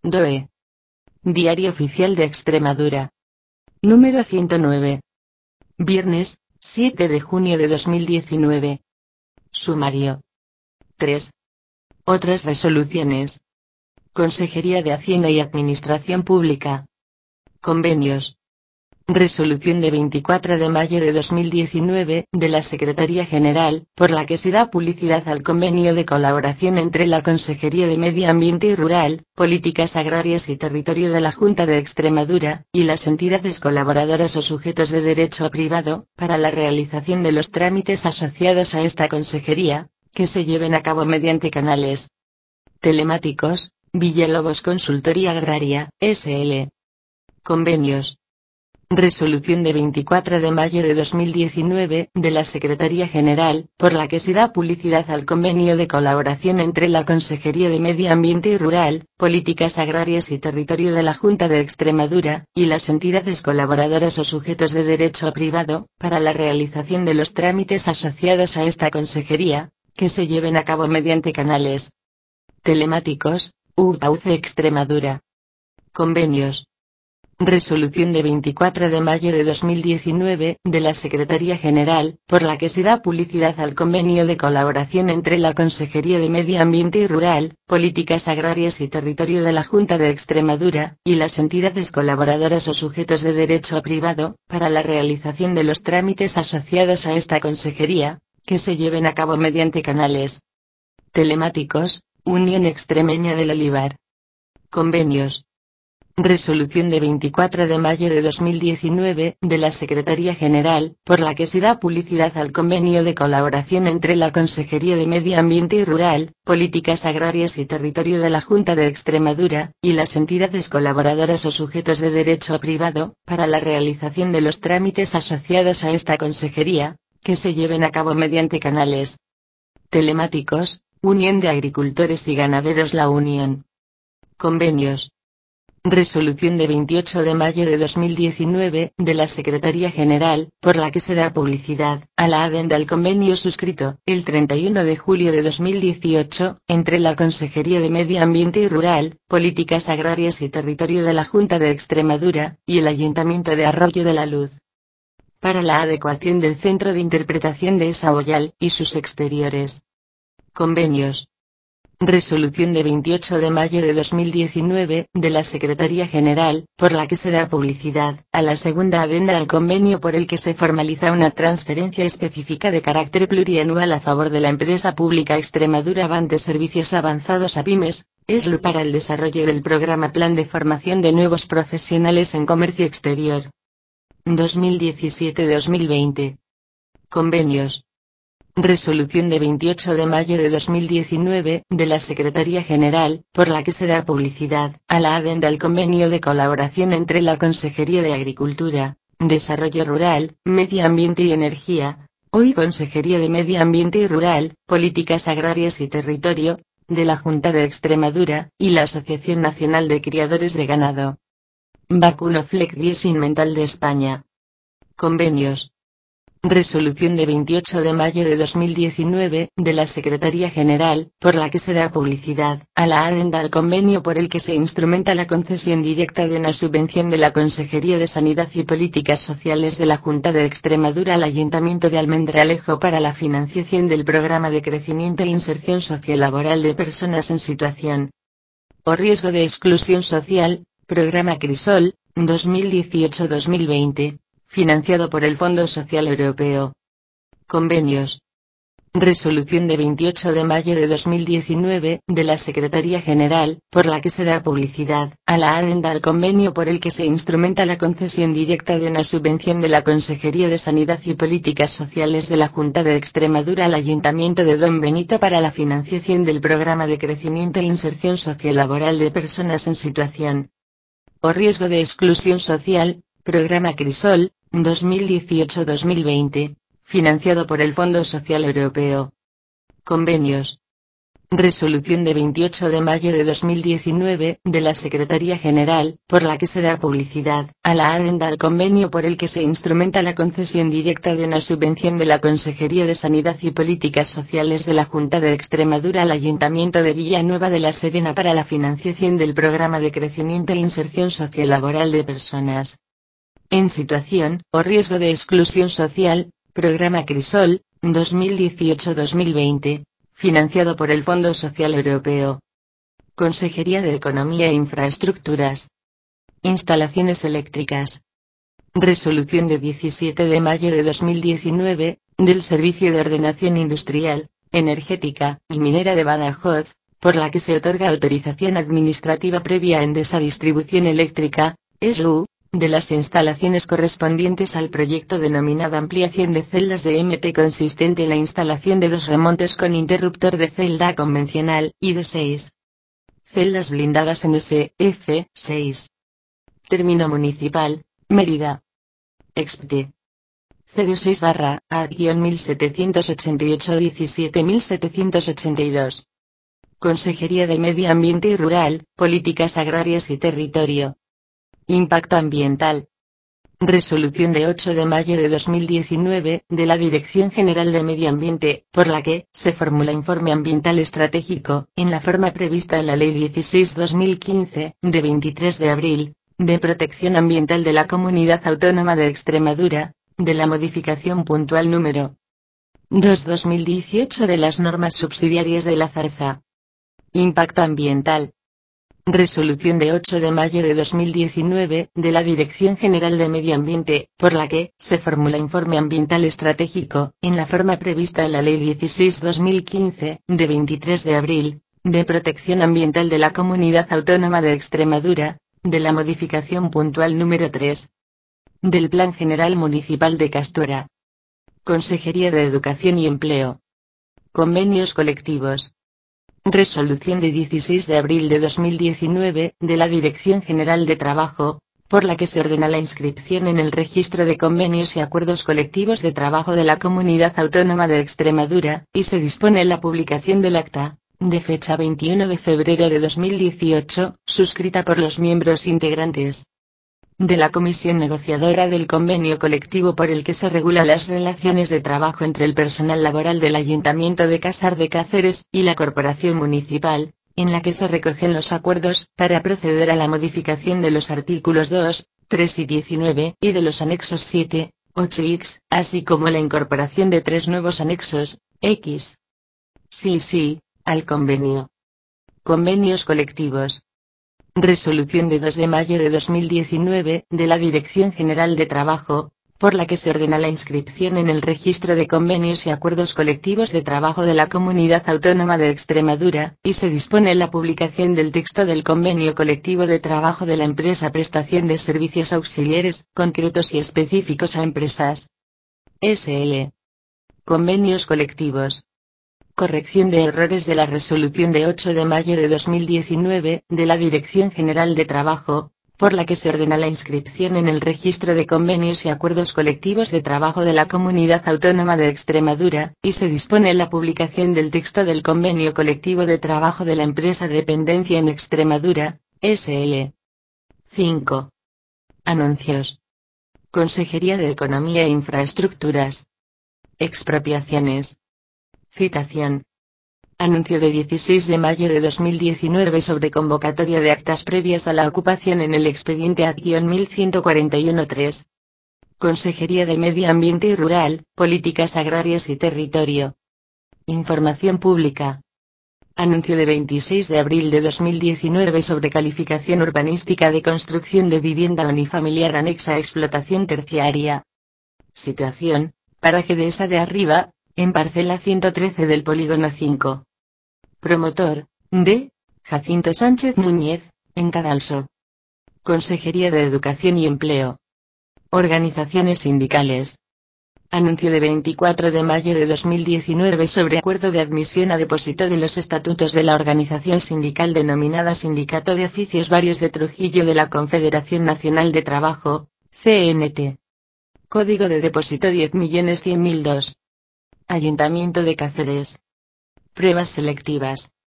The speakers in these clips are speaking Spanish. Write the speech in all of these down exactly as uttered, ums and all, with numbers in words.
D O E. Diario Oficial de Extremadura. Número ciento nueve. Viernes, siete de junio de dos mil diecinueve. Sumario. tres. Otras resoluciones. Consejería de Hacienda y Administración Pública. Convenios. Resolución de veinticuatro de mayo de dos mil diecinueve, de la Secretaría General, por la que se da publicidad al convenio de colaboración entre la Consejería de Medio Ambiente y Rural, Políticas Agrarias y Territorio de la Junta de Extremadura, y las entidades colaboradoras o sujetos de derecho privado, para la realización de los trámites asociados a esta consejería, que se lleven a cabo mediante canales telemáticos. Villalobos Consultoría Agraria, S L. Convenios. Resolución de veinticuatro de mayo de dos mil diecinueve, de la Secretaría General, por la que se da publicidad al convenio de colaboración entre la Consejería de Medio Ambiente y Rural, Políticas Agrarias y Territorio de la Junta de Extremadura, y las entidades colaboradoras o sujetos de derecho privado, para la realización de los trámites asociados a esta consejería, que se lleven a cabo mediante canales telemáticos. U P A U C E Extremadura. Convenios. Resolución de veinticuatro de mayo de dos mil diecinueve, de la Secretaría General, por la que se da publicidad al convenio de colaboración entre la Consejería de Medio Ambiente y Rural, Políticas Agrarias y Territorio de la Junta de Extremadura, y las entidades colaboradoras o sujetos de derecho privado, para la realización de los trámites asociados a esta consejería, que se lleven a cabo mediante canales telemáticos. Unión Extremeña del Olivar. Convenios. Resolución de veinticuatro de mayo de dos mil diecinueve, de la Secretaría General, por la que se da publicidad al convenio de colaboración entre la Consejería de Medio Ambiente y Rural, Políticas Agrarias y Territorio de la Junta de Extremadura, y las entidades colaboradoras o sujetos de derecho privado, para la realización de los trámites asociados a esta consejería, que se lleven a cabo mediante canales telemáticos. Unión de Agricultores y Ganaderos La Unión. Convenios. Resolución de veintiocho de mayo de dos mil diecinueve, de la Secretaría General, por la que se da publicidad a la adenda al convenio suscrito, el treinta y uno de julio de dos mil dieciocho, entre la Consejería de Medio Ambiente y Rural, Políticas Agrarias y Territorio de la Junta de Extremadura, y el Ayuntamiento de Arroyo de la Luz, para la adecuación del Centro de Interpretación de Esa Boyal, y sus exteriores. Convenios. Resolución de veintiocho de mayo de dos mil diecinueve, de la Secretaría General, por la que se da publicidad a la segunda adenda al convenio por el que se formaliza una transferencia específica de carácter plurianual a favor de la empresa pública Extremadura Avante Servicios Avanzados a Pymes, E S L U, para el desarrollo del programa Plan de Formación de Nuevos Profesionales en Comercio Exterior dos mil diecisiete a dos mil veinte. Convenios. Resolución de veintiocho de mayo de dos mil diecinueve, de la Secretaría General, por la que se da publicidad a la adenda al convenio de colaboración entre la Consejería de Agricultura, Desarrollo Rural, Medio Ambiente y Energía, hoy Consejería de Medio Ambiente y Rural, Políticas Agrarias y Territorio, de la Junta de Extremadura, y la Asociación Nacional de Criadores de Ganado Vacuno Fleck Diesing Mental de España. Convenios. Resolución de veintiocho de mayo de dos mil diecinueve, de la Secretaría General, por la que se da publicidad a la adenda al convenio por el que se instrumenta la concesión directa de una subvención de la Consejería de Sanidad y Políticas Sociales de la Junta de Extremadura al Ayuntamiento de Almendralejo para la financiación del Programa de Crecimiento e Inserción Sociolaboral de Personas en Situación o Riesgo de Exclusión Social, Programa Crisol, dos mil dieciocho a dos mil veinte. Financiado por el Fondo Social Europeo. Convenios. Resolución de veintiocho de mayo de dos mil diecinueve, de la Secretaría General, por la que se da publicidad a la adenda al convenio por el que se instrumenta la concesión directa de una subvención de la Consejería de Sanidad y Políticas Sociales de la Junta de Extremadura al Ayuntamiento de Don Benito para la financiación del Programa de Crecimiento e Inserción Sociolaboral de Personas en Situación o Riesgo de Exclusión Social, Programa Crisol, dos mil dieciocho a dos mil veinte, financiado por el Fondo Social Europeo. Convenios. Resolución de veintiocho de mayo de dos mil diecinueve, de la Secretaría General, por la que se da publicidad a la adenda al convenio por el que se instrumenta la concesión directa de una subvención de la Consejería de Sanidad y Políticas Sociales de la Junta de Extremadura al Ayuntamiento de Villanueva de la Serena para la financiación del Programa de Crecimiento e Inserción Sociolaboral de Personas en situación o riesgo de exclusión social, Programa Crisol, dos mil dieciocho a dos mil veinte. Financiado por el Fondo Social Europeo. Consejería de Economía e Infraestructuras. Instalaciones eléctricas. Resolución de diecisiete de mayo de dos mil diecinueve, del Servicio de Ordenación Industrial, Energética y Minera de Badajoz, por la que se otorga autorización administrativa previa a Endesa Distribución Eléctrica, E S U, de las instalaciones correspondientes al proyecto denominado ampliación de celdas de M T consistente en la instalación de dos remontes con interruptor de celda convencional, y de seis celdas blindadas en S F seis. Término municipal, Mérida. Expte. cero seis barra A mil setecientos ochenta y ocho diecisiete mil setecientos ochenta y dos. Consejería de Medio Ambiente y Rural, Políticas Agrarias y Territorio. Impacto Ambiental. Resolución de ocho de mayo de dos mil diecinueve, de la Dirección General de Medio Ambiente, por la que se formula informe ambiental estratégico, en la forma prevista en la Ley dieciséis barra dos mil quince, de veintitrés de abril, de protección ambiental de la Comunidad Autónoma de Extremadura, de la modificación puntual número dos barra dos mil dieciocho de las normas subsidiarias de la Zarza. Impacto ambiental. Resolución de ocho de mayo de dos mil diecinueve, de la Dirección General de Medio Ambiente, por la que se formula informe ambiental estratégico, en la forma prevista en la Ley dieciséis barra dos mil quince, de veintitrés de abril, de protección ambiental de la Comunidad Autónoma de Extremadura, de la modificación puntual número tres, del Plan General Municipal de Castuera. Consejería de Educación y Empleo. Convenios colectivos. Resolución de dieciséis de abril de dos mil diecinueve, de la Dirección General de Trabajo, por la que se ordena la inscripción en el Registro de Convenios y Acuerdos Colectivos de Trabajo de la Comunidad Autónoma de Extremadura, y se dispone la publicación del acta, de fecha veintiuno de febrero de dos mil dieciocho, suscrita por los miembros integrantes de la Comisión Negociadora del Convenio Colectivo por el que se regula las relaciones de trabajo entre el personal laboral del Ayuntamiento de Casar de Cáceres y la Corporación Municipal, en la que se recogen los acuerdos para proceder a la modificación de los artículos dos, tres y diecinueve, y de los anexos siete, ocho y X, así como la incorporación de tres nuevos anexos, X. Sí, sí, al convenio. Convenios colectivos. Resolución de dos de mayo de dos mil diecinueve, de la Dirección General de Trabajo, por la que se ordena la inscripción en el Registro de Convenios y Acuerdos Colectivos de Trabajo de la Comunidad Autónoma de Extremadura, y se dispone la publicación del texto del Convenio Colectivo de Trabajo de la empresa Prestación de Servicios Auxiliares, concretos y específicos a empresas. S L. Convenios colectivos. Corrección de errores de la Resolución de ocho de mayo de dos mil diecinueve, de la Dirección General de Trabajo, por la que se ordena la inscripción en el Registro de Convenios y Acuerdos Colectivos de Trabajo de la Comunidad Autónoma de Extremadura, y se dispone la publicación del texto del Convenio Colectivo de Trabajo de la Empresa Dependencia en Extremadura, S L. cinco. Anuncios. Consejería de Economía e Infraestructuras. Expropiaciones. Citación. Anuncio de dieciséis de mayo de dos mil diecinueve sobre convocatoria de actas previas a la ocupación en el expediente A D mil ciento cuarenta y uno tres. Consejería de Medio Ambiente y Rural, Políticas Agrarias y Territorio. Información pública. Anuncio de veintiséis de abril de dos mil diecinueve sobre calificación urbanística de construcción de vivienda unifamiliar anexa a explotación terciaria. Situación. Paraje de esa de arriba, en parcela ciento trece del polígono cinco. Promotor, D. Jacinto Sánchez Núñez, en Cadalso. Consejería de Educación y Empleo. Organizaciones sindicales. Anuncio de veinticuatro de mayo de dos mil diecinueve sobre acuerdo de admisión a depósito de los estatutos de la organización sindical denominada Sindicato de Oficios Varios de Trujillo de la Confederación Nacional de Trabajo, C N T. Código de depósito diez millones cien mil dos. Ayuntamiento de Cáceres. Pruebas selectivas.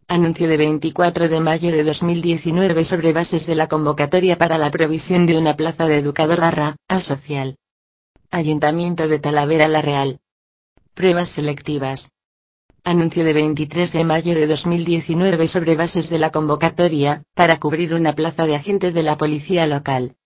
Anuncio de veinticuatro de mayo de dos mil diecinueve sobre bases de la convocatoria para la provisión de una plaza de educador barra A social. Ayuntamiento de Talavera la Real. Pruebas selectivas. Anuncio de veintitrés de mayo de dos mil diecinueve sobre bases de la convocatoria para cubrir una plaza de agente de la policía local.